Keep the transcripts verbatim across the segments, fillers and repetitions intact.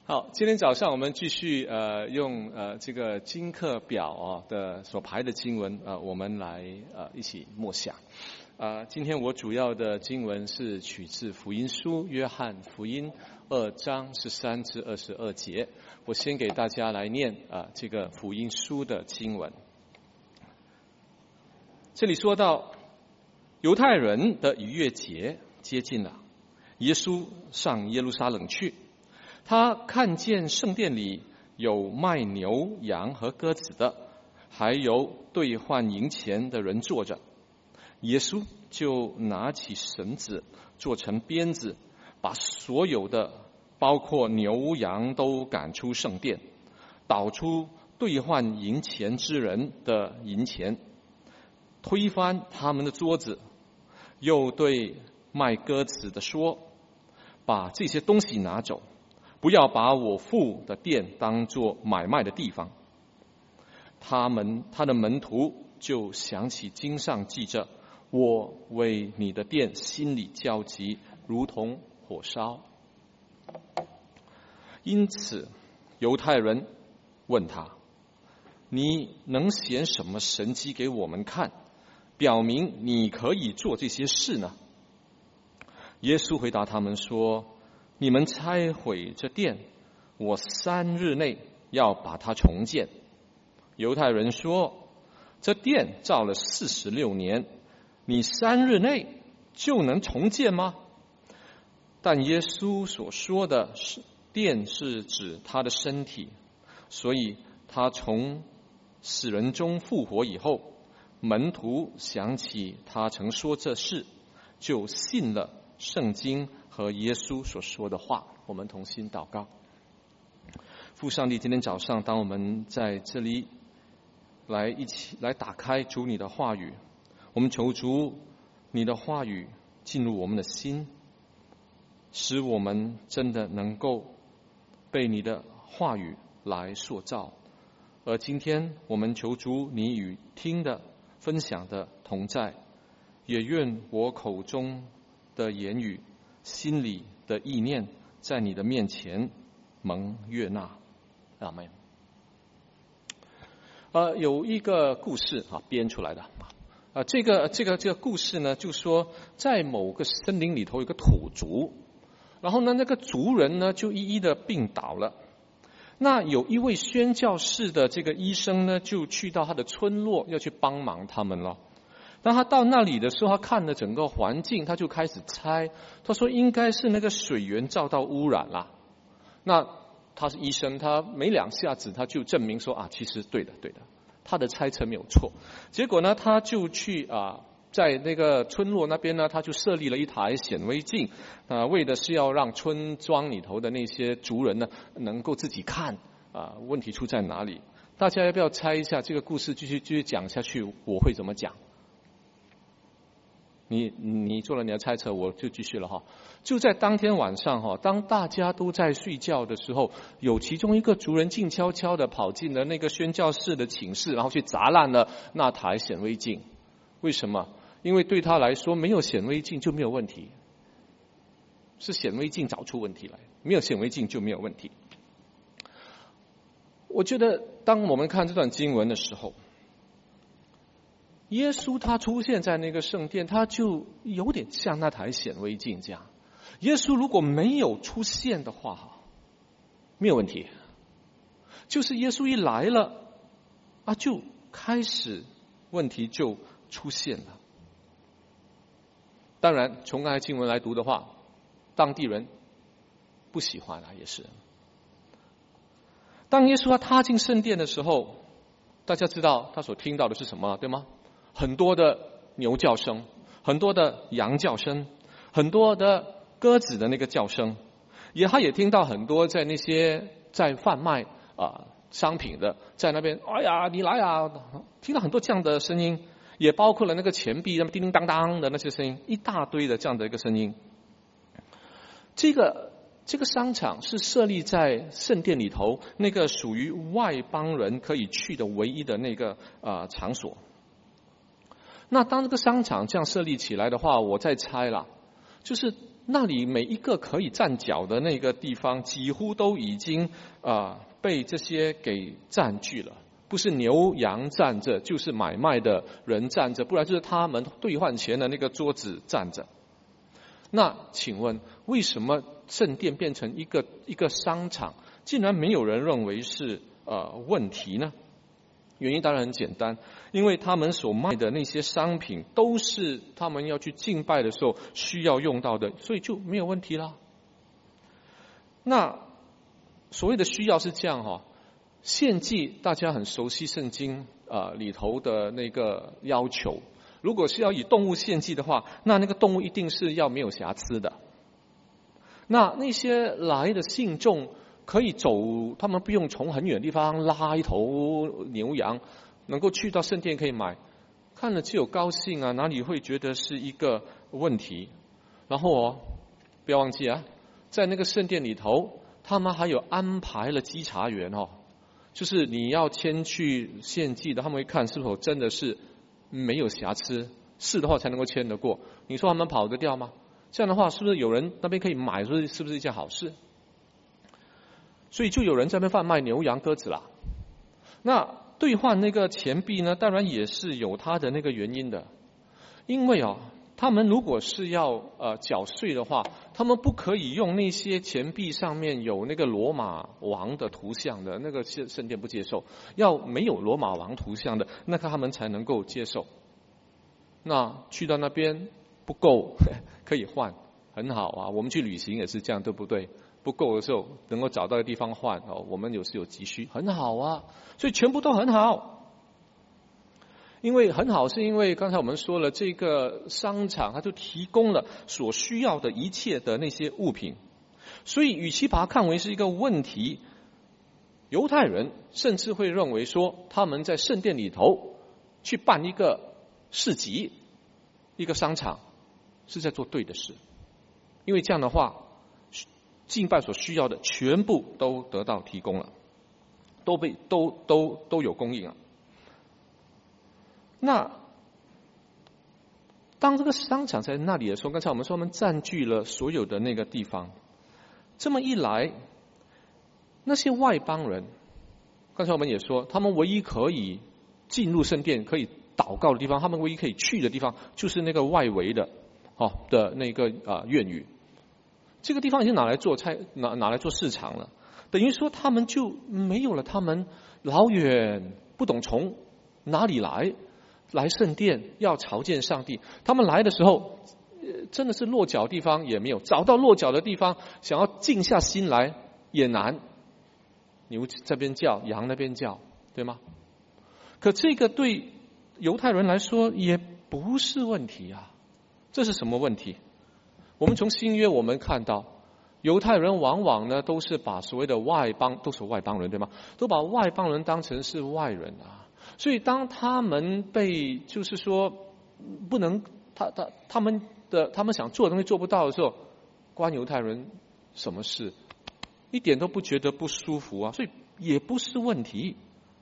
好，今天早上我们继续呃用呃这个经课表啊的所排的经文呃我们来呃一起默想。啊，今天我主要的经文是取自福音书约翰福音二章十三至二十二节。我先给大家来念啊这个福音书的经文。这里说到犹太人的逾越节接近了，耶稣上耶路撒冷去。他看见圣殿里有卖牛羊和鸽子的，还有兑换银钱的人坐着。耶稣就拿起绳子做成鞭子，把所有的包括牛羊都赶出圣殿，倒出兑换银钱之人的银钱，推翻他们的桌子，又对卖鸽子的说，把这些东西拿走，不要把我父的殿当作买卖的地方。他们他的门徒就想起经上记着，我为你的殿心里焦急，如同火烧。因此犹太人问他，你能显什么神迹给我们看，表明你可以做这些事呢？耶稣回答他们说，你们拆毁这殿，我三日内要把它重建。犹太人说，这殿造了四十六年，你三日内就能重建吗？但耶稣所说的是殿是指他的身体，所以他从死人中复活以后，门徒想起他曾说这事，就信了圣经和耶稣所说的话。我们同心祷告。父上帝，今天早上当我们在这里来一起来打开主你的话语，我们求主你的话语进入我们的心，使我们真的能够被你的话语来塑造。而今天我们求主你与听的分享的同在，也愿我口中的言语心里的意念在你的面前蒙悦纳。阿们。呃，有一个故事啊，编出来的啊，这个这个这个故事呢，就说在某个森林里头有个土族，然后呢，那个族人呢就一一的病倒了。那有一位宣教士的这个医生呢，就去到他的村落要去帮忙他们了。当他到那里的时候，他看了整个环境，他就开始猜，他说应该是那个水源遭到污染了。那他是医生，他没两下子他就证明说啊，其实对的对的，他的猜测没有错。结果呢，他就去啊，在那个村落那边呢，他就设立了一台显微镜，啊，为的是要让村庄里头的那些族人呢，能够自己看啊，问题出在哪里。大家要不要猜一下这个故事继续继续讲下去，我会怎么讲？你你做了你的猜测，我就继续了哈。就在当天晚上哈，当大家都在睡觉的时候，有其中一个族人静悄悄的跑进了那个宣教士的寝室，然后去砸烂了那台显微镜。为什么？因为对他来说，没有显微镜就没有问题，是显微镜找出问题来，没有显微镜就没有问题。我觉得当我们看这段经文的时候，耶稣他出现在那个圣殿，他就有点像那台显微镜这样。耶稣如果没有出现的话，没有问题，就是耶稣一来了啊，就开始问题就出现了。当然从刚才经文来读的话，当地人不喜欢啊，也是。当耶稣他踏进圣殿的时候，大家知道他所听到的是什么，对吗？很多的牛叫声，很多的羊叫声，很多的鸽子的那个叫声，也他也听到很多在那些在贩卖啊商品的在那边，哎呀你来啊，听到很多这样的声音，也包括了那个钱币那么叮叮当当的那些声音，一大堆的这样的一个声音。这个这个商场是设立在圣殿里头，那个属于外邦人可以去的唯一的那个啊场所。那当这个商场这样设立起来的话，我再猜啦，就是那里每一个可以站脚的那个地方，几乎都已经啊、呃、被这些给占据了。不是牛羊站着，就是买卖的人站着，不然就是他们兑换钱的那个桌子站着。那请问，为什么圣殿变成一个一个商场，竟然没有人认为是呃问题呢？原因当然很简单，因为他们所卖的那些商品都是他们要去敬拜的时候需要用到的，所以就没有问题啦。那所谓的需要是这样哈、哦，献祭大家很熟悉圣经啊、呃、里头的那个要求，如果是要以动物献祭的话，那那个动物一定是要没有瑕疵的。那那些来的信众可以走，他们不用从很远的地方拉一头牛羊，能够去到圣殿可以买，看了只有高兴啊，哪里会觉得是一个问题？然后哦，不要忘记啊，在那个圣殿里头，他们还有安排了稽查员哦，就是你要先去献祭的，他们会看是否真的是没有瑕疵，是的话才能够签得过。你说他们跑得掉吗？这样的话，是不是有人那边可以买，是不是是不是一件好事？所以就有人在那边贩卖牛羊鸽子啦。那兑换那个钱币呢，当然也是有它的那个原因的，因为哦，他们如果是要呃缴税的话，他们不可以用那些钱币上面有那个罗马王的图像的，那个圣圣殿不接受，要没有罗马王图像的，那个他们才能够接受。那去到那边不够可以换，很好啊，我们去旅行也是这样，对不对？不够的时候能够找到一个地方换哦，我们有时有急需，很好啊，所以全部都很好。因为很好，是因为刚才我们说了，这个商场它就提供了所需要的一切的那些物品，所以与其把它看为是一个问题，犹太人甚至会认为说，他们在圣殿里头去办一个市集、一个商场，是在做对的事，因为这样的话，敬拜所需要的全部都得到提供了，都被都都都有供应了。那当这个商场在那里的时候，刚才我们说我们占据了所有的那个地方，这么一来，那些外邦人，刚才我们也说，他们唯一可以进入圣殿、可以祷告的地方，他们唯一可以去的地方，就是那个外围的，哦的那个啊院宇。这个地方已经拿来做菜，拿拿来做市场了，等于说他们就没有了他们老远不懂从哪里来来圣殿要朝见上帝，他们来的时候真的是落脚地方也没有，找到落脚的地方想要静下心来也难，牛这边叫，羊那边叫，对吗？可这个对犹太人来说也不是问题啊，这是什么问题？我们从新约我们看到，犹太人往往呢都是把所谓的外邦，都是外邦人对吗？都把外邦人当成是外人啊，所以当他们被就是说不能，他他他们的他们想做的东西做不到的时候，关犹太人什么事？一点都不觉得不舒服啊，所以也不是问题。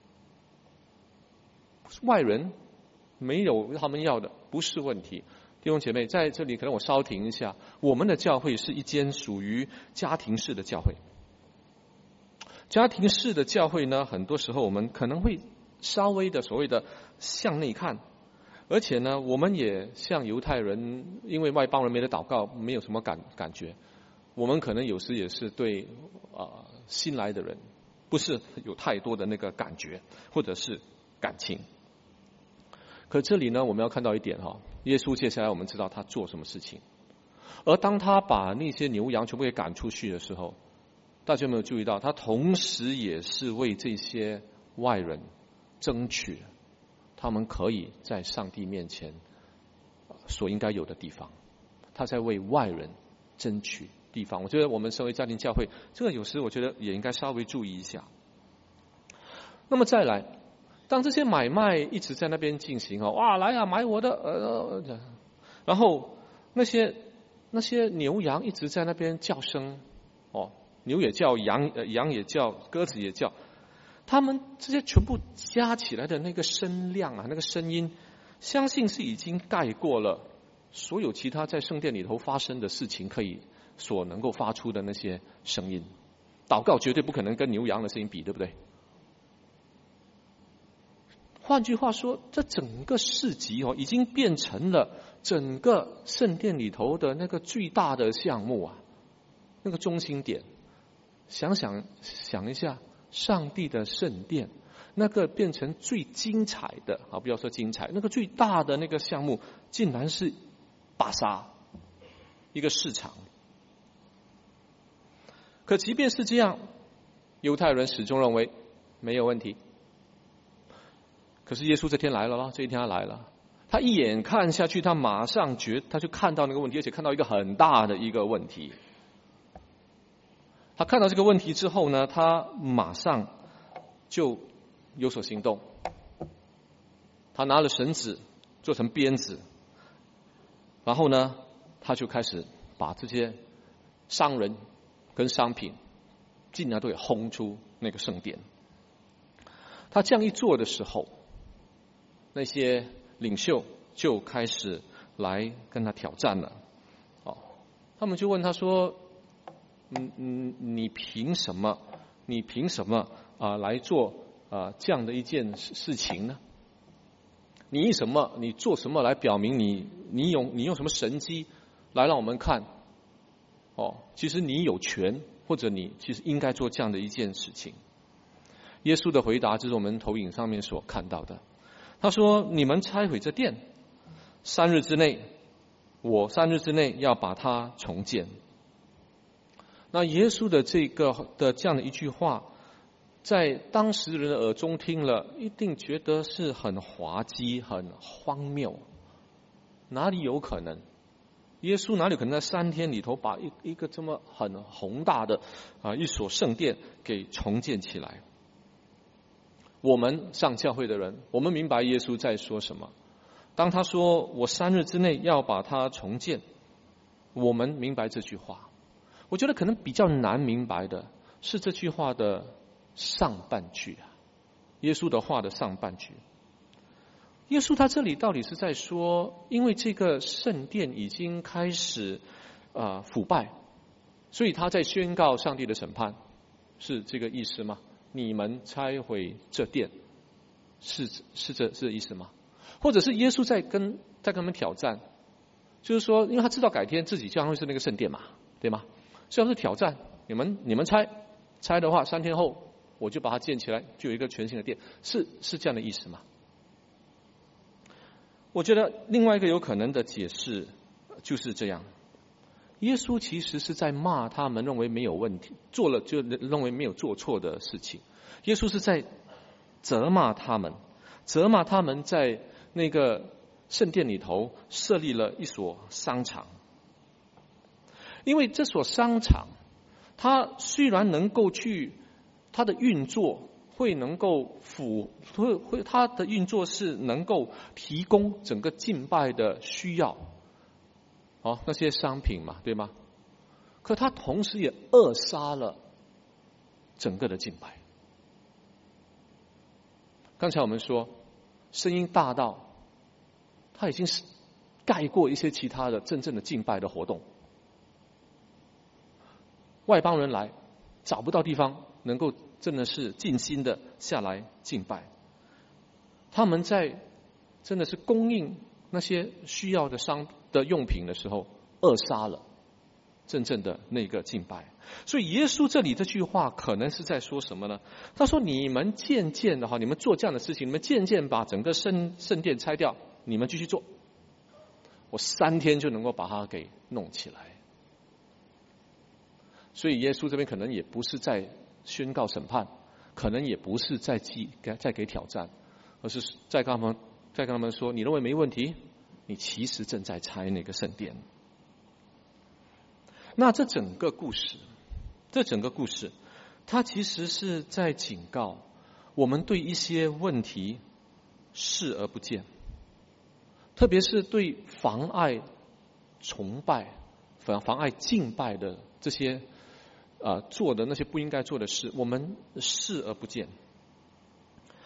外人没有他们要的，不是问题。弟兄姐妹，在这里可能我稍停一下，我们的教会是一间属于家庭式的教会。家庭式的教会呢，很多时候我们可能会稍微的所谓的向内看，而且呢，我们也像犹太人，因为外邦人没得祷告，没有什么感感觉。我们可能有时也是对啊、呃、新来的人，不是有太多的那个感觉或者是感情。可这里呢，我们要看到一点哈、哦，耶稣接下来我们知道他做什么事情，而当他把那些牛羊全部给赶出去的时候，大家有没有注意到，他同时也是为这些外人争取他们可以在上帝面前所应该有的地方，他在为外人争取地方。我觉得我们身为家庭教会，这个有时我觉得也应该稍微注意一下。那么再来，当这些买卖一直在那边进行哦，哇，来啊，买我的，呃，然后那些那些牛羊一直在那边叫声，哦，牛也叫，羊呃羊也叫，鸽子也叫，他们这些全部加起来的那个声量啊，那个声音，相信是已经盖过了所有其他在圣殿里头发生的事情可以所能够发出的那些声音。祷告绝对不可能跟牛羊的声音比，对不对？换句话说，这整个市集哦，已经变成了整个圣殿里头的那个最大的项目啊，那个中心点。想想想一下，上帝的圣殿，那个变成最精彩的啊，不要说精彩，那个最大的那个项目，竟然是巴沙，一个市场。可即便是这样，犹太人始终认为没有问题。可是耶稣这天来了咯，这一天他来了，他一眼看下去，他马上觉他就看到那个问题，而且看到一个很大的一个问题。他看到这个问题之后呢，他马上就有所行动。他拿了绳子做成鞭子，然后呢，他就开始把这些商人跟商品尽量都给轰出那个圣殿。他这样一做的时候，那些领袖就开始来跟他挑战了。哦，他们就问他说：“嗯嗯，你凭什么？你凭什么啊、呃、来做啊、呃、这样的一件事情呢？你什么？你做什么来表明你你用你用什么神机来让我们看？哦，其实你有权，或者你其实应该做这样的一件事情。”耶稣的回答就是我们投影上面所看到的。他说：“你们拆毁这殿，三日之内，我三日之内要把它重建。”那耶稣的这个的这样的一句话，在当时人的耳中听了，一定觉得是很滑稽、很荒谬。哪里有可能？耶稣哪里可能在三天里头把一一个这么很宏大的啊一所圣殿给重建起来？我们上教会的人，我们明白耶稣在说什么。当他说我三日之内要把它重建，我们明白这句话。我觉得可能比较难明白的是这句话的上半句啊，耶稣的话的上半句。耶稣他这里到底是在说，因为这个圣殿已经开始啊、呃、腐败，所以他在宣告上帝的审判，是这个意思吗？你们拆毁这殿，是是这是这意思吗？或者是耶稣在跟在跟他们挑战，就是说，因为他知道改天自己将会是那个圣殿嘛，对吗？所以是挑战你们，你们拆拆的话，三天后我就把它建起来，就有一个全新的殿，是是这样的意思吗？我觉得另外一个有可能的解释就是这样。耶稣其实是在骂他们认为没有问题，做了就认为没有做错的事情。耶稣是在责骂他们，责骂他们在那个圣殿里头设立了一所商场。因为这所商场，它虽然能够去，它的运作会能够符会会它的运作是能够提供整个敬拜的需要。哦，那些商品嘛，对吗？可他同时也扼杀了整个的敬拜。刚才我们说，声音大到，他已经是盖过一些其他的真正的敬拜的活动。外邦人来，找不到地方能够真的是尽心的下来敬拜。他们在真的是供应那些需要的商的用品的时候，扼杀了真正的那个敬拜。所以耶稣这里这句话可能是在说什么呢？他说：你们渐渐的话，你们做这样的事情，你们渐渐把整个圣圣殿拆掉，你们继续做，我三天就能够把它给弄起来。所以耶稣这边可能也不是在宣告审判，可能也不是在记在给挑战，而是在跟他们在跟他们说：你认为没问题，你其实正在拆那个圣殿。那这整个故事，这整个故事，它其实是在警告我们对一些问题视而不见，特别是对妨碍崇拜、妨妨碍敬拜的这些啊、呃、做的那些不应该做的事，我们视而不见。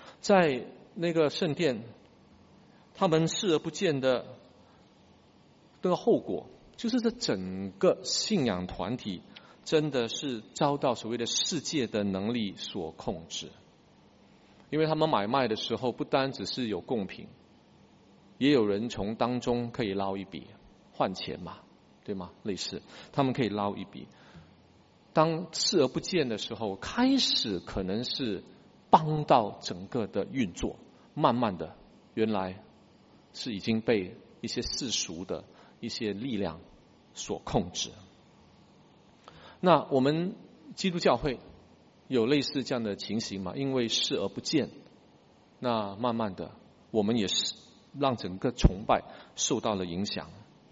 在那个圣殿，他们视而不见的这个后果就是这整个信仰团体真的是遭到所谓的世界的能力所控制。因为他们买卖的时候不单只是有贡品，也有人从当中可以捞一笔换钱嘛，对吗？类似他们可以捞一笔，当视而不见的时候，开始可能是帮到整个的运作，慢慢的原来是已经被一些世俗的一些力量所控制。那我们基督教会有类似这样的情形吗？因为视而不见，那慢慢的我们也是让整个崇拜受到了影响。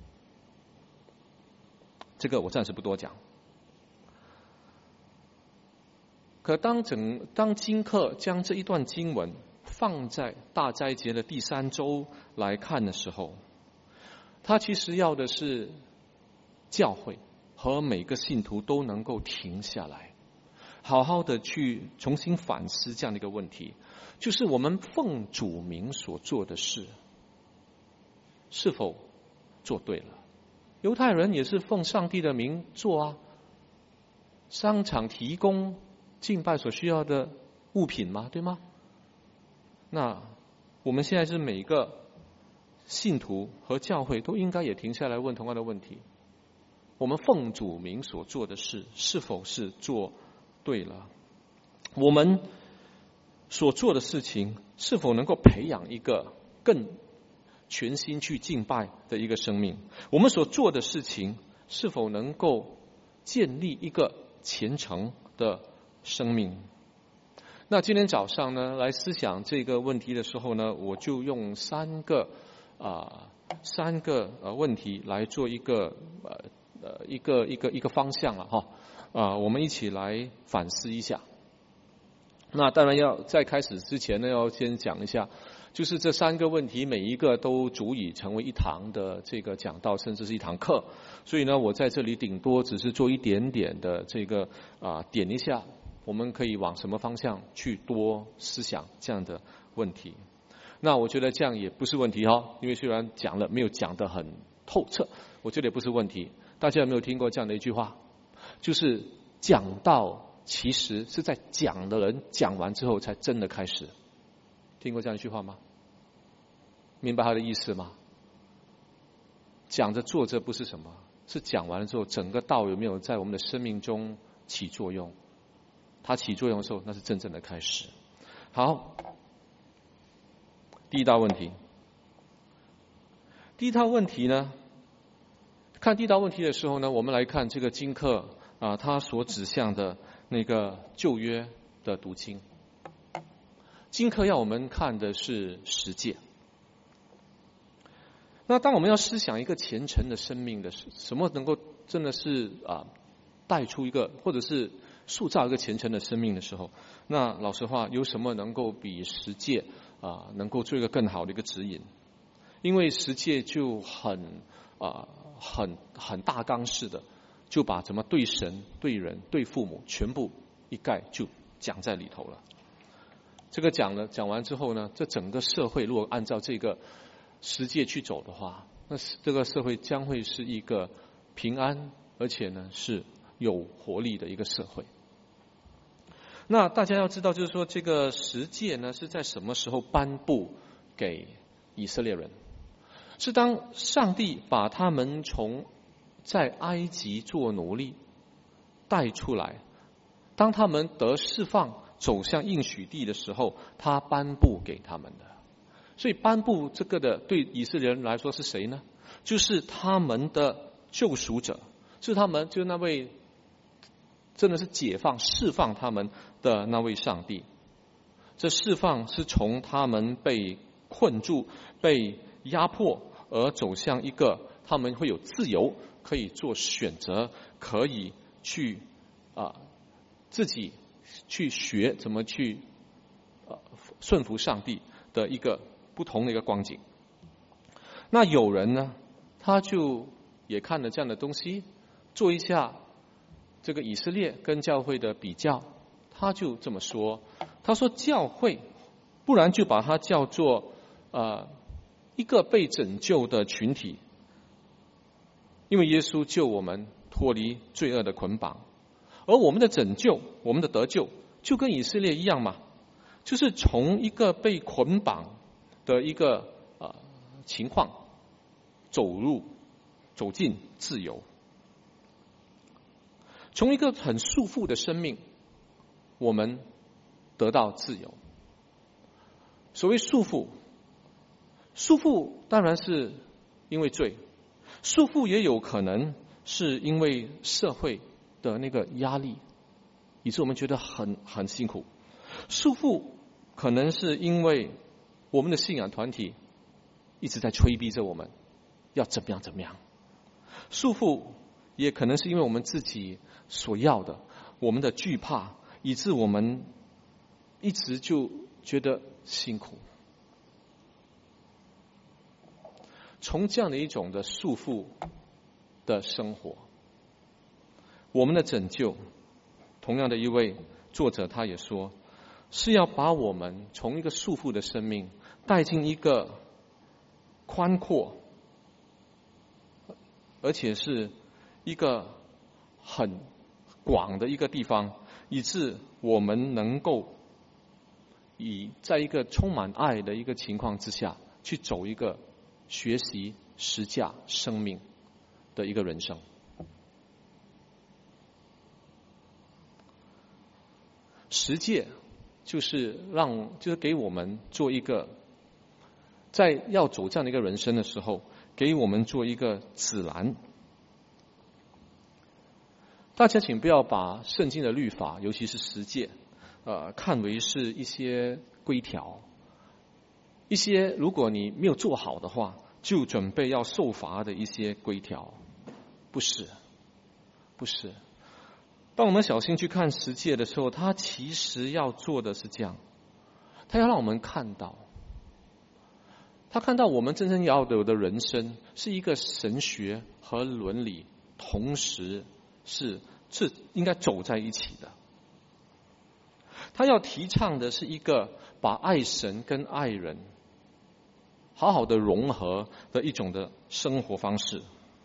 这个我暂时不多讲。可当整当经课将这一段经文放在大斋节的第三周来看的时候，他其实要的是教会和每个信徒都能够停下来，好好的去重新反思这样的一个问题，就是我们奉主名所做的事是否做对了。犹太人也是奉上帝的名做啊，商场提供敬拜所需要的物品嘛，对吗？那我们现在是每个信徒和教会都应该也停下来问同样的问题，我们奉主名所做的事是否是做对了？我们所做的事情是否能够培养一个更全心去敬拜的一个生命？我们所做的事情是否能够建立一个虔诚的生命？那今天早上呢，来思想这个问题的时候呢，我就用三个啊、呃、三个呃问题来做一个呃呃一个一个一个方向了哈啊、呃，我们一起来反思一下。那当然要在开始之前呢，要先讲一下，就是这三个问题每一个都足以成为一堂的这个讲道，甚至是一堂课。所以呢，我在这里顶多只是做一点点的这个啊、呃、点一下，我们可以往什么方向去多思想这样的问题。那我觉得这样也不是问题哈，因为虽然讲了没有讲得很透彻，我觉得也不是问题。大家有没有听过这样的一句话？就是讲道其实是在讲的人讲完之后才真的开始。听过这样一句话吗？明白他的意思吗？讲着做着不是什么，是讲完了之后整个道有没有在我们的生命中起作用？它起作用的时候，那是真正的开始。好，第一道问题。第一道问题呢，看第一道问题的时候呢，我们来看这个经课啊，它所指向的那个旧约的读经。经课要我们看的是十诫。那当我们要思想一个虔诚的生命的时，什么能够真的是啊带出一个，或者是塑造一个虔诚的生命的时候，那老实话，有什么能够比十诫啊能够做一个更好的一个指引？因为十诫就很啊很很大纲式的，就把怎么对神、对人、对父母全部一概就讲在里头了。这个讲了讲完之后呢，这整个社会如果按照这个十诫去走的话，那这个社会将会是一个平安而且呢是有活力的一个社会。那大家要知道，就是说这个十诫呢是在什么时候颁布给以色列人？是当上帝把他们从在埃及做奴隶带出来，当他们得释放走向应许地的时候，他颁布给他们的。所以颁布这个的对以色列人来说是谁呢？就是他们的救赎者，是他们就是那位真的是解放释放他们的那位上帝。这释放是从他们被困住被压迫而走向一个他们会有自由，可以做选择，可以去啊、呃、自己去学怎么去呃顺服上帝的一个不同的一个光景。那有人呢，他就也看了这样的东西，做一下这个以色列跟教会的比较，他就这么说，他说教会不然就把它叫做呃一个被拯救的群体， 因为耶稣救我们脱离罪恶的捆绑，而我们的拯救，我们的得救，就跟以色列一样嘛，就是从一个被捆绑的一个呃情况，走入走进自由，从一个很束缚的生命，我们得到自由。所谓束缚，束缚当然是因为罪，束缚也有可能是因为社会的那个压力，以致我们觉得很很辛苦。束缚可能是因为我们的信仰团体一直在催逼着我们要怎么样怎么样。束缚也可能是因为我们自己所要的，我们的惧怕，以致我们一直就觉得辛苦。从这样的一种的束缚的生活，我们的拯救，同样的一位作者他也说，是要把我们从一个束缚的生命带进一个宽阔，而且是一个很广的一个地方，以致我们能够以在一个充满爱的一个情况之下，去走一个学习实价生命的一个人生。实践就是让，就是给我们做一个，在要走这样的一个人生的时候，给我们做一个指南。大家请不要把圣经的律法，尤其是十诫，呃，看为是一些规条，一些如果你没有做好的话，就准备要受罚的一些规条。不是，不是。当我们小心去看十诫的时候，它其实要做的是这样，它要让我们看到，他看到我们真正要有的人生是一个神学和伦理同时是是应该走在一起的。他要提倡的是一个把爱神跟爱人好好的融合的一种的生活方式。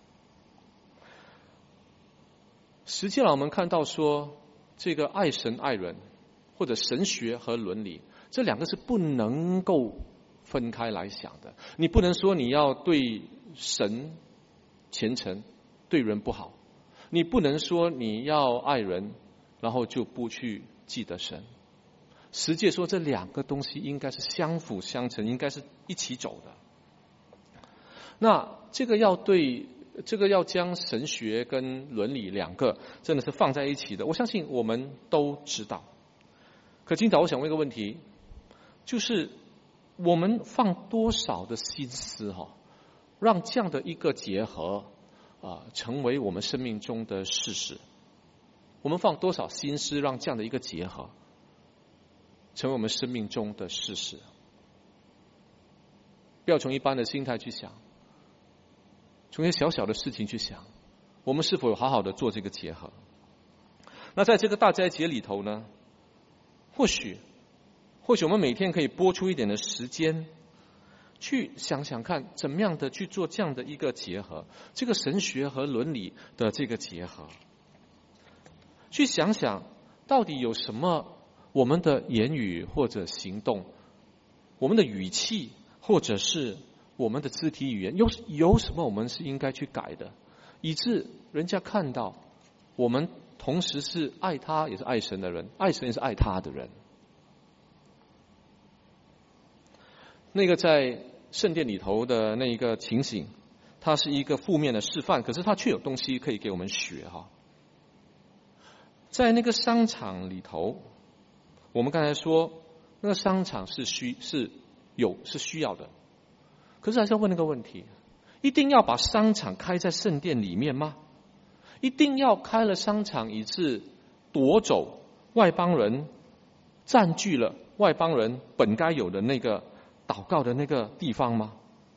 实际上我们看到说，这个爱神爱人或者神学和伦理这两个是不能够分开来想的。你不能说你要对神虔诚，对人不好，你不能说你要爱人然后就不去记得神。实际说这两个东西应该是相辅相成，应该是一起走的。那这个要对这个要将神学跟伦理两个真的是放在一起的，我相信我们都知道。可今早我想问一个问题，就是我们放多少的心思哈，让这样的一个结合啊、呃、成为我们生命中的事实？我们放多少心思让这样的一个结合成为我们生命中的事实？不要从一般的心态去想，从一些小小的事情去想，我们是否有好好的做这个结合？那在这个大斋节里头呢，或许或许我们每天可以拨出一点的时间，去想想看怎么样的去做这样的一个结合，这个神学和伦理的这个结合，去想想到底有什么我们的言语或者行动，我们的语气或者是我们的肢体语言，有有什么我们是应该去改的，以致人家看到我们同时是爱他也是爱神的人，爱神也是爱他的人。那个在圣殿里头的那一个情形，它是一个负面的示范，可是它却有东西可以给我们学哈。在那个商场里头，我们刚才说那个商场是需是有是需要的，可是还是要问那个问题，一定要把商场开在圣殿里面吗？一定要开了商场以致夺走外邦人，占据了外邦人本该有的那个祷告的那个地方吗？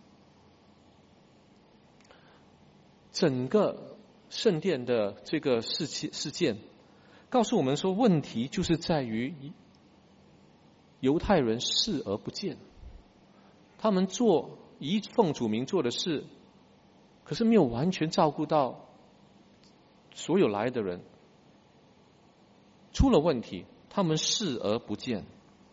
整个圣殿的这个事事件告诉我们说，问题就是在于犹太人视而不见，他们做以奉主名做的事可是没有完全照顾到所有来的人，出了问题，他们视而不见。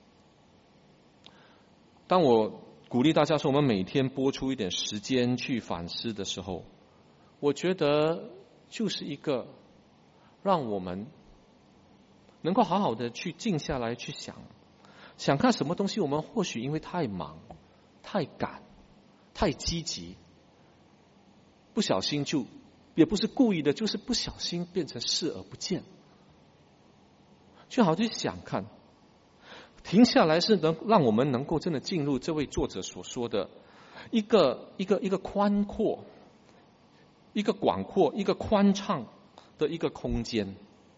当我鼓励大家说我们每天拨出一点时间去反思的时候，我觉得就是一个让我们能够好好的去静下来去想，想看什么东西我们或许因为太忙、太赶、太积极，不小心就也不是故意的，就是不小心变成视而不见。就好去想看，停下来是能让我们能够真的进入这位作者所说的一个一个一个宽阔、一个广阔、一个宽敞的一个空间，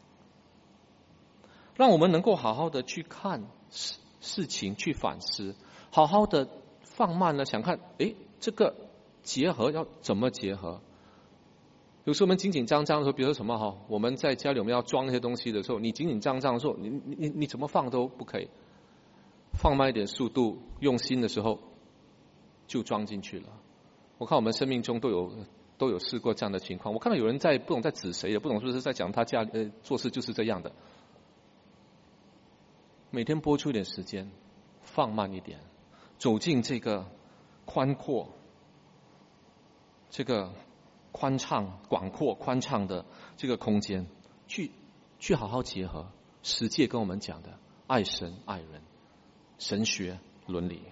让我们能够好好的去看事事情，去反思，好好的放慢了想看，诶，这个结合要怎么结合？有时候我们紧紧张张的时候，比如说什么哈，我们在家里我们要装一些东西的时候，你紧紧张张的时候，你你你你怎么放都不可以，放慢一点速度，用心的时候就装进去了。我看我们生命中都有都有试过这样的情况。我看到有人在不懂在指谁，也不懂是不是在讲他家呃做事就是这样的。每天拨出一点时间，放慢一点，走进这个宽阔、这个宽敞、广阔、宽敞的这个空间，去去好好结合十诫跟我们讲的爱神、爱人、神学、伦理。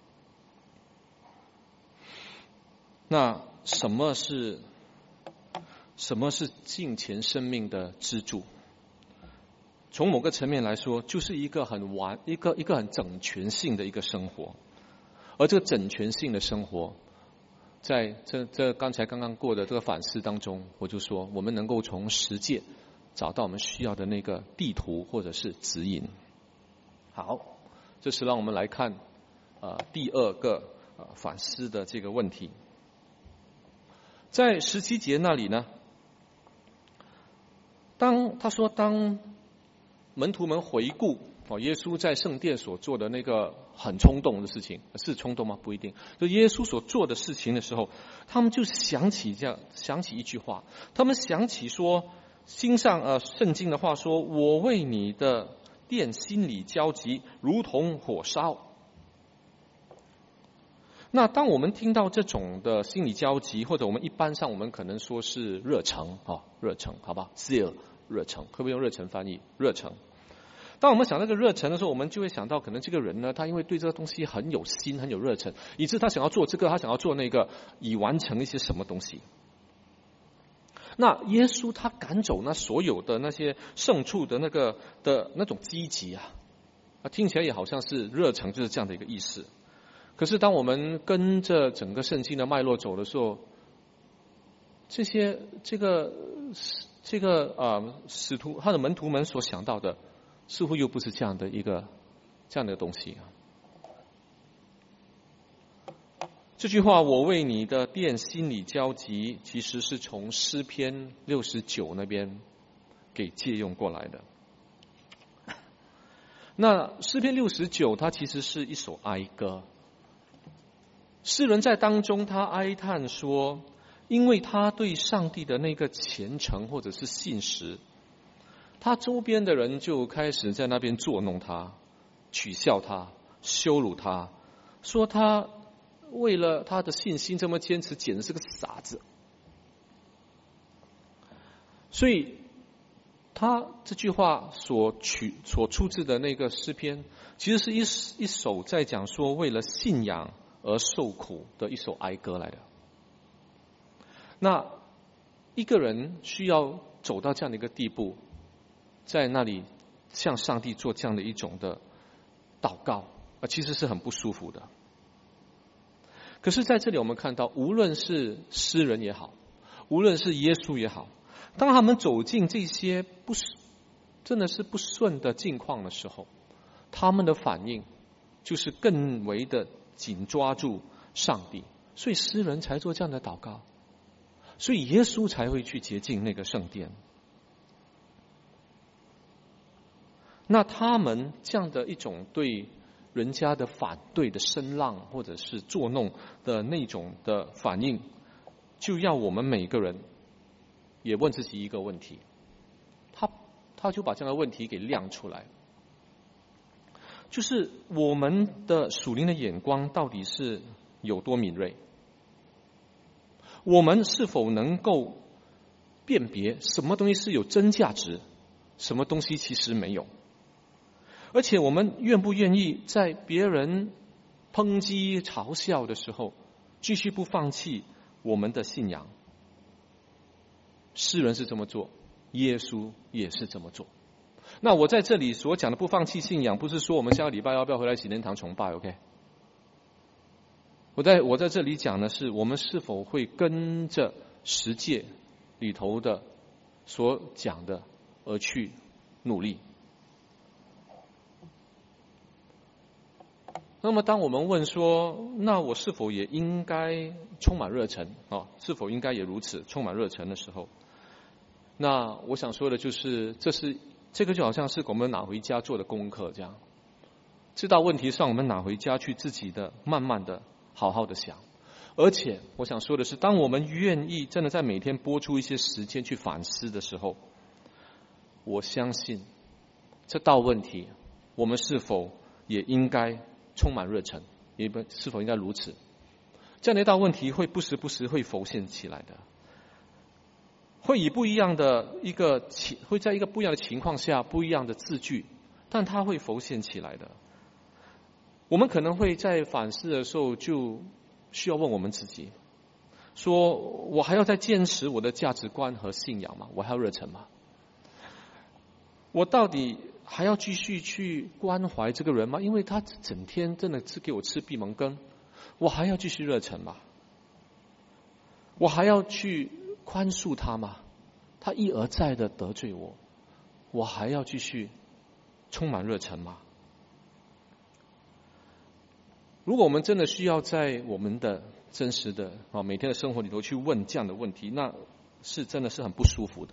那什么是什么是敬虔生命的支柱？从某个层面来说，就是一个很完、一个一个很整全性的一个生活。而这个整全性的生活，在这这刚才刚刚过的这个反思当中，我就说，我们能够从十诫找到我们需要的那个地图或者是指引。好，这是让我们来看呃第二个呃反思的这个问题。在十七节那里呢，当他说当门徒们回顾哦，耶稣在圣殿所做的那个很冲动的事情，是冲动吗？不一定。就耶稣所做的事情的时候，他们就想起这样，想起一句话，他们想起说，心上呃圣经的话说，我为你的殿心里焦急，如同火烧。那当我们听到这种的心理焦急，或者我们一般上我们可能说是热诚啊，热诚，好吧 ，zeal 热诚，可不可以用热诚翻译？热诚。当我们想那个热忱的时候，我们就会想到，可能这个人呢，他因为对这个东西很有心、很有热忱，以致他想要做这个，他想要做那个，以完成一些什么东西。那耶稣他赶走那所有的那些牲畜的那个的那种积极啊，啊，听起来也好像是热诚，就是这样的一个意思。可是当我们跟着整个圣经的脉络走的时候，这些这个这个啊使徒他的门徒们所想到的，似乎又不是这样的一个这样的东西啊。这句话我为你的殿心里焦急，其实是从诗篇六十九那边给借用过来的。那诗篇六十九它其实是一首哀歌，诗人在当中他哀叹说，因为他对上帝的那个虔诚或者是信实，他周边的人就开始在那边捉弄他，取笑他，羞辱他，说他为了他的信心这么坚持，简直是个傻子。所以他这句话所取所出自的那个诗篇，其实是一一首在讲说为了信仰而受苦的一首哀歌来的。那一个人需要走到这样的一个地步，在那里向上帝做这样的一种的祷告，啊，其实是很不舒服的。可是在这里我们看到，无论是诗人也好，无论是耶稣也好，当他们走进这些不真的是不顺的境况的时候，他们的反应就是更为的紧抓住上帝，所以诗人才做这样的祷告，所以耶稣才会去洁净那个圣殿。那他们这样的一种对人家的反对的声浪，或者是作弄的那种的反应， 就要我们每个人也问自己一个问题，他他就把这样的问题给亮出来，就是我们的属灵的眼光到底是有多敏锐？我们是否能够辨别什么东西是有真价值，什么东西其实没有？而且我们愿不愿意在别人抨击嘲笑的时候继续不放弃我们的信仰？诗人是这么做，耶稣也是这么做。那我在这里所讲的不放弃信仰，不是说我们下个礼拜要不要回来喜莲堂崇拜 OK？ 我在我在这里讲的是，我们是否会跟着十诫里头的所讲的而去努力。那么当我们问说，那我是否也应该充满热忱啊？是否应该也如此充满热忱的时候，那我想说的就是，这是这个就好像是我们拿回家做的功课这样。这道问题上，我们拿回家去自己的慢慢的好好的想。而且我想说的是，当我们愿意真的在每天拨出一些时间去反思的时候，我相信这道问题，我们是否也应该充满热忱，也是否应该如此？这样的一道问题会不时不时会浮现起来的，会以不一样的一个情，会在一个不一样的情况下，不一样的字句，但它会浮现起来的。我们可能会在反思的时候，就需要问我们自己：说我还要再坚持我的价值观和信仰吗？我还要热忱吗？我到底还要继续去关怀这个人吗？因为他整天真的是给我吃闭门羹，我还要继续热忱吗？我还要去宽恕他吗？他一而再的得罪我，我还要继续充满热忱吗？如果我们真的需要在我们的真实的啊每天的生活里头去问这样的问题，那是真的是很不舒服的。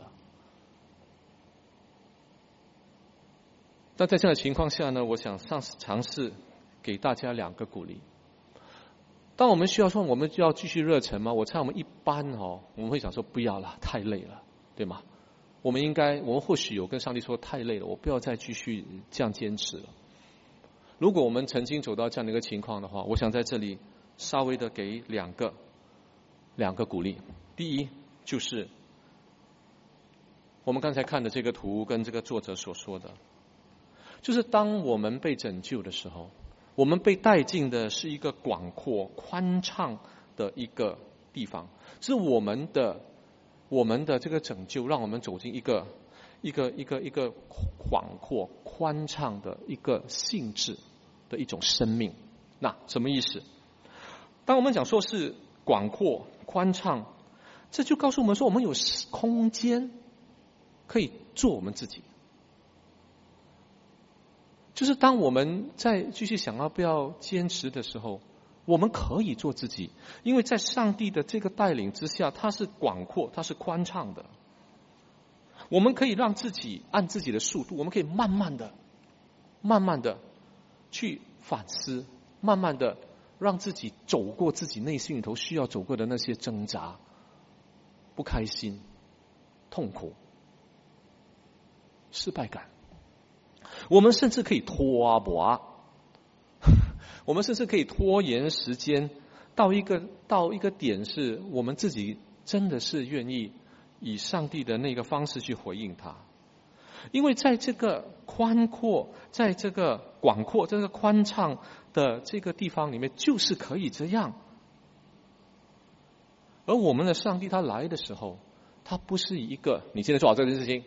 但在这样的情况下呢，我想上尝试给大家两个鼓励。当我们需要说我们就要继续热忱吗？我猜我们一般哦，我们会想说不要了，太累了，对吗？我们应该，我们或许有跟上帝说太累了，我不要再继续这样坚持了。如果我们曾经走到这样的一个情况的话，我想在这里稍微的给两个两个鼓励。第一，就是我们刚才看的这个图跟这个作者所说的，就是当我们被拯救的时候，我们被带进的是一个广阔宽敞的一个地方，是我们的我们的这个拯救让我们走进一个一个一个一个广阔宽敞的一个性质的一种生命。那什么意思？当我们讲说是广阔宽敞，这就告诉我们说我们有空间可以做我们自己。就是当我们在继续想要不要坚持的时候，我们可以做自己，因为在上帝的这个带领之下，它是广阔，它是宽敞的。我们可以让自己按自己的速度，我们可以慢慢的慢慢的去反思，慢慢的让自己走过自己内心里头需要走过的那些挣扎、不开心、痛苦、失败感。我们甚至可以拖啊拔，我们甚至可以拖延时间到一个到一个点，是我们自己真的是愿意以上帝的那个方式去回应他。因为在这个宽阔，在这个广阔、这个宽敞的这个地方里面，就是可以这样。而我们的上帝他来的时候，他不是一个你现在做好这件事情，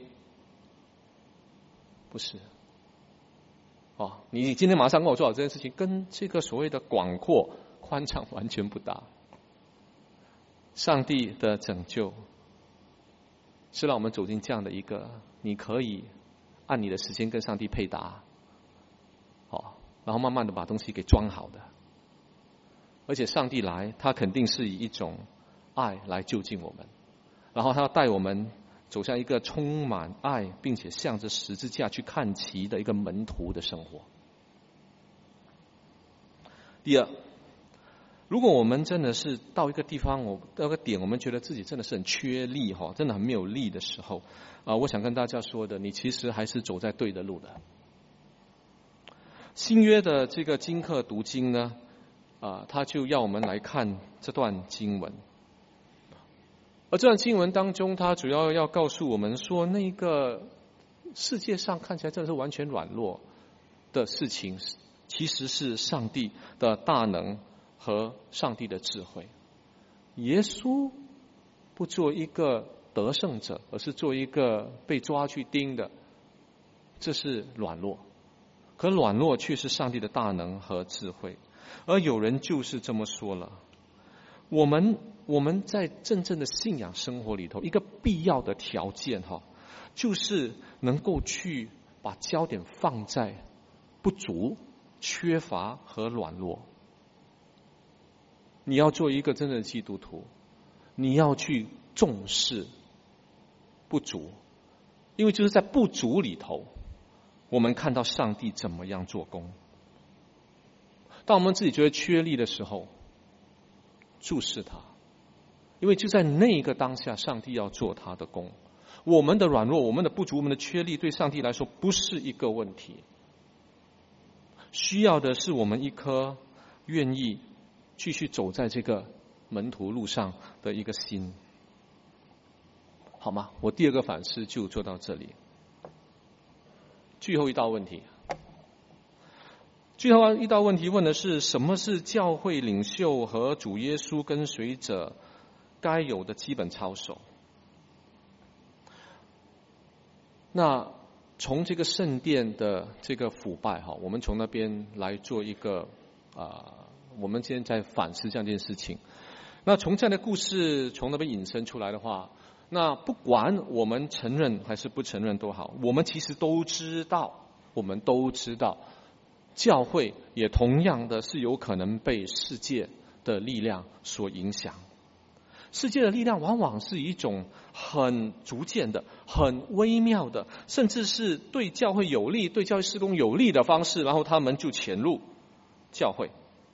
不是。哦，你今天马上跟我做好这件事情，跟这个所谓的广阔宽敞完全不搭。上帝的拯救是让我们走进这样的一个，你可以按你的时间跟上帝配搭，哦，然后慢慢的把东西给装好的。而且上帝来，他肯定是以一种爱来救进我们，然后他要带我们走向一个充满爱并且向着十字架去看齐的一个门徒的生活。第二， 如果我们真的是到一个地方，我到一个点，我们觉得自己真的是很缺力哈，真的很没有力的时候，啊，我想跟大家说的，你其实还是走在对的路的。新约的这个经课读经呢，啊，他就要我们来看这段经文。而这段经文当中，它主要要告诉我们说，那个世界上看起来真的是完全软弱的事情，其实是上帝的大能和上帝的智慧。耶稣不做一个得胜者，而是做一个被抓去钉的，这是软弱。可软弱却是上帝的大能和智慧。而有人就是这么说了，我们我们在真正的信仰生活里头，一个必要的条件哈，就是能够去把焦点放在不足、缺乏和软弱。你要做一个真正的基督徒，你要去重视不足，因为就是在不足里头，我们看到上帝怎么样做工。当我们自己觉得缺力的时候，注视他，因为就在那个当下，上帝要做他的工。我们的软弱、我们的不足、我们的缺力，对上帝来说不是一个问题。需要的是我们一颗愿意继续走在这个门徒路上的一个心，好吗？我第二个反思就做到这里。最后一道问题，最后一道问题问的是，什么是教会领袖和主耶稣跟随者该有的基本操守？那从这个圣殿的这个腐败哈，我们从那边来做一个啊、呃，我们现在反思这样一件事情。那从这样的故事从那边引申出来的话，那不管我们承认还是不承认都好，我们其实都知道，我们都知道，教会也同样的是有可能被世界的力量所影响。世界的力量往往是一种很逐渐的、很微妙的，甚至是对教会有利、对教会事工有利的方式，然后他们就潜入教会。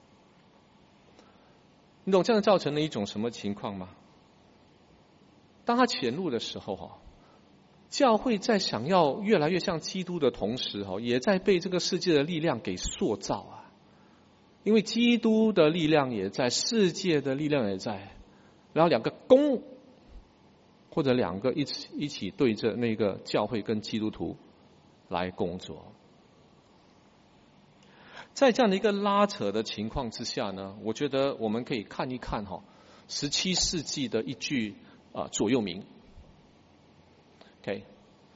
你懂这样造成了一种什么情况吗？当他潜入的时候哈，教会在想要越来越像基督的同时哈，也在被这个世界的力量给塑造啊。因为基督的力量也在，世界的力量也在，然后两个攻或者两个一起一起对着那个教会跟基督徒来工作。在这样的一个拉扯的情况之下呢，我觉得我们可以看一看哈，十七世纪的一句啊座右铭。OK，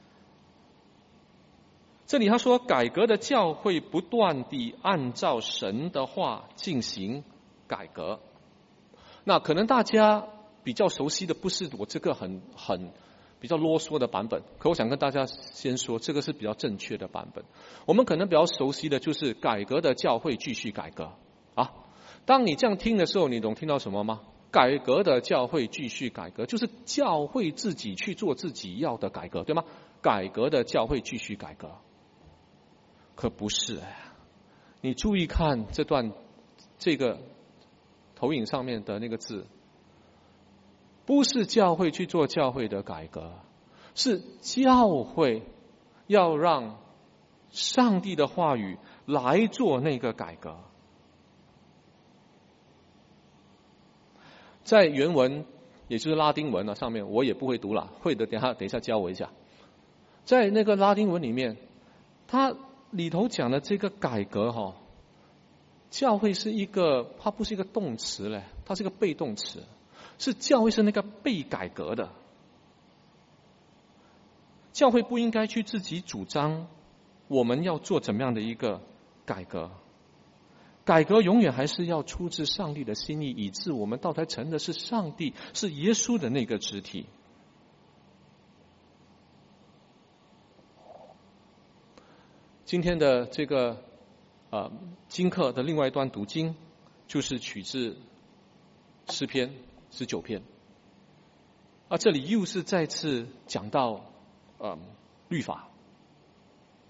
这里他说，改革的教会不断地按照神的话进行改革。那可能大家比较熟悉的不是我这个很很比较啰嗦的版本，可我想跟大家先说，这个是比较正确的版本。我们可能比较熟悉的就是改革的教会继续改革啊。当你这样听的时候，你懂听到什么吗？改革的教会继续改革，就是教会自己去做自己要的改革，对吗？改革的教会继续改革，可不是哎。你注意看这段这个投影上面的那个字，不是教会去做教会的改革，是教会要让上帝的话语来做那个改革。在原文，也就是拉丁文啊，上面我也不会读了，会的等一下等一下教我一下。在那个拉丁文里面，它里头讲的这个改革哈，教会是一个，它不是一个动词嘞，它是一个被动词。是教会是那个被改革的，教会不应该去自己主张我们要做怎么样的一个改革，改革永远还是要出自上帝的心意，以致我们到台成的是上帝，是耶稣的那个肢体。今天的这个呃经课的另外一段读经，就是取自诗篇十九篇，啊，这里又是再次讲到呃律法。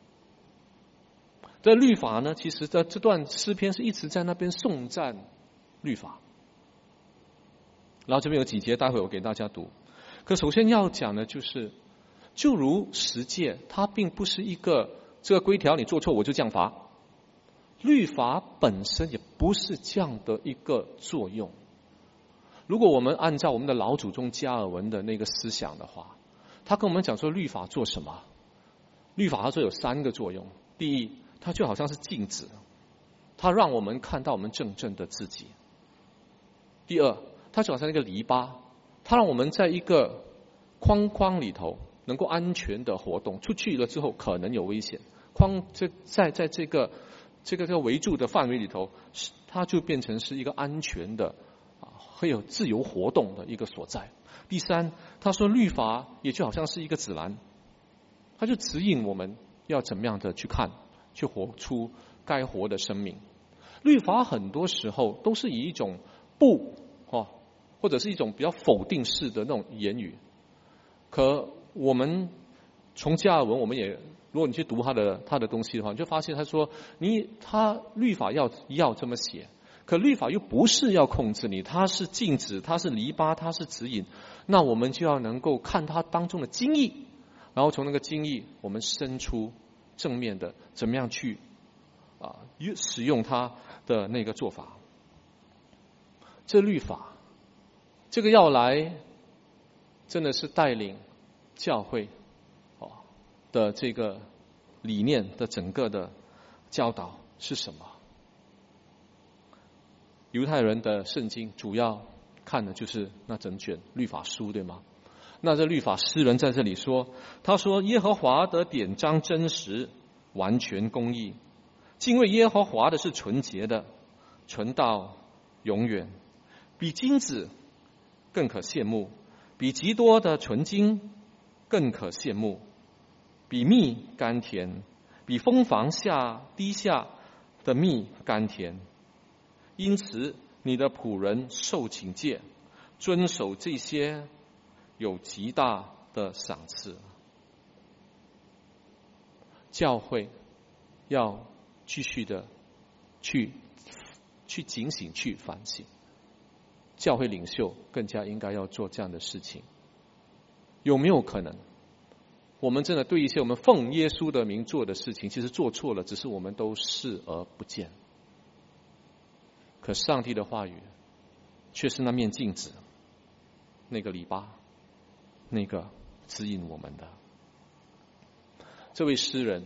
这律法呢，其实在这段诗篇是一直在那边颂赞律法。然后这边有几节，待会我给大家读。可首先要讲的就是，就如十诫，它并不是一个这个规条你做错我就降罚，律法本身也不是这样的一个作用。如果我们按照我们的老祖宗加尔文的那个思想的话，他跟我们讲说律法做什么？律法他说有三个作用。第一，它就好像是镜子，它让我们看到我们真正的自己。第二，它就好像一个篱笆，它让我们在一个框框里头能够安全的活动，出去了之后可能有危险。框这在在这个这个这个围住的范围里头，它就变成是一个安全的啊，会有自由活动的一个所在。第三，他说律法也就好像是一个指南，它就指引我们要怎么样的去看，去活出该活的生命。律法很多时候都是以一种不哦，或者是一种比较否定式的那种言语。可我们从加尔文，我们也如果你去读他的他的东西的话，你就发现他说你他律法要要这么写，可律法又不是要控制你，它是禁止，它是篱笆，它是指引。那我们就要能够看它当中的精义，然后从那个精义我们生出正面的怎么样去啊使用它的那个做法。这律法这个要来真的是带领教会哦的这个理念的整个的教导是什么？犹太人的圣经主要看的就是那整卷律法书，对吗？那这律法诗人在这里说，他说耶和华的典章真实，完全公义，敬畏耶和华的是纯洁的，存到永远，比金子更可羡慕，比极多的纯金更可羡慕，比蜜甘甜，比蜂房下滴下的蜜甘甜。因此你的仆人受警戒，遵守这些有极大的赏赐。教会要继续的去去警醒，去反省。教会领袖更加应该要做这样的事情。有没有可能我们真的对一些我们奉耶稣的名做的事情，其实做错了，只是我们都视而不见？可上帝的话语却是那面镜子，那个篱笆，那个指引我们的。这位诗人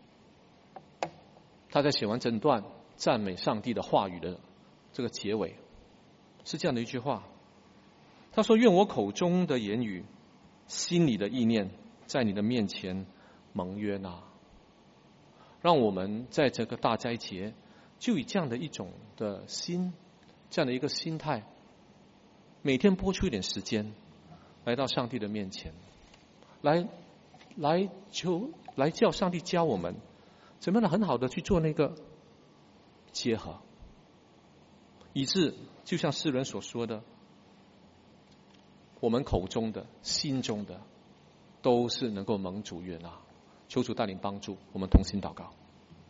他在写完整段赞美上帝的话语的这个结尾是这样的一句话，他说愿我口中的言语，心里的意念，在你的面前蒙悦纳。让我们在这个大斋节就以这样的一种的心，这样的一个心态，每天拨出一点时间来到上帝的面前，来来求来叫上帝教我们怎么样很好的去做那个结合，以致就像诗人所说的，我们口中的心中的都是能够蒙主悦纳。求主带领帮助，我们同心祷告。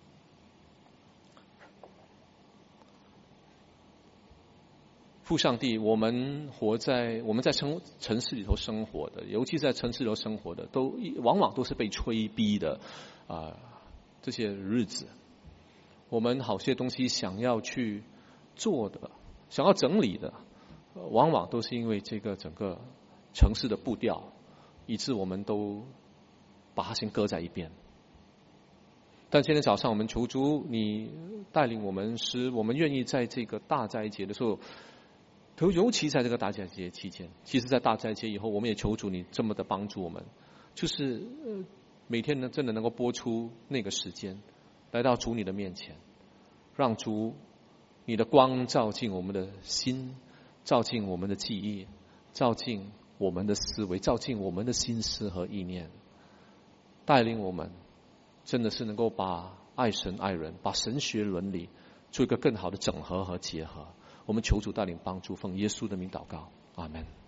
父上帝，我们活在我们在城城市里头生活的，尤其在城市里头生活的，都往往都是被催逼的啊、呃、这些日子。我们好些东西想要去做的，想要整理的，往往都是因为这个整个城市的步调，以致我们都把它先搁在一边。但今天早上我们求主你带领我们，使我们愿意在这个大斋节的时候，尤其在这个大斋节期间，其实在大斋节以后，我们也求主你这么的帮助我们，就是每天呢真的能够拨出那个时间来到主你的面前，让主你的光照进我们的心，照进我们的记忆，照进我们的思维，照进我们的心思和意念，带领我们真的是能够把爱神爱人，把神学伦理做一个更好的整合和结合。我们求主带领帮助，奉耶稣的名祷告，阿们。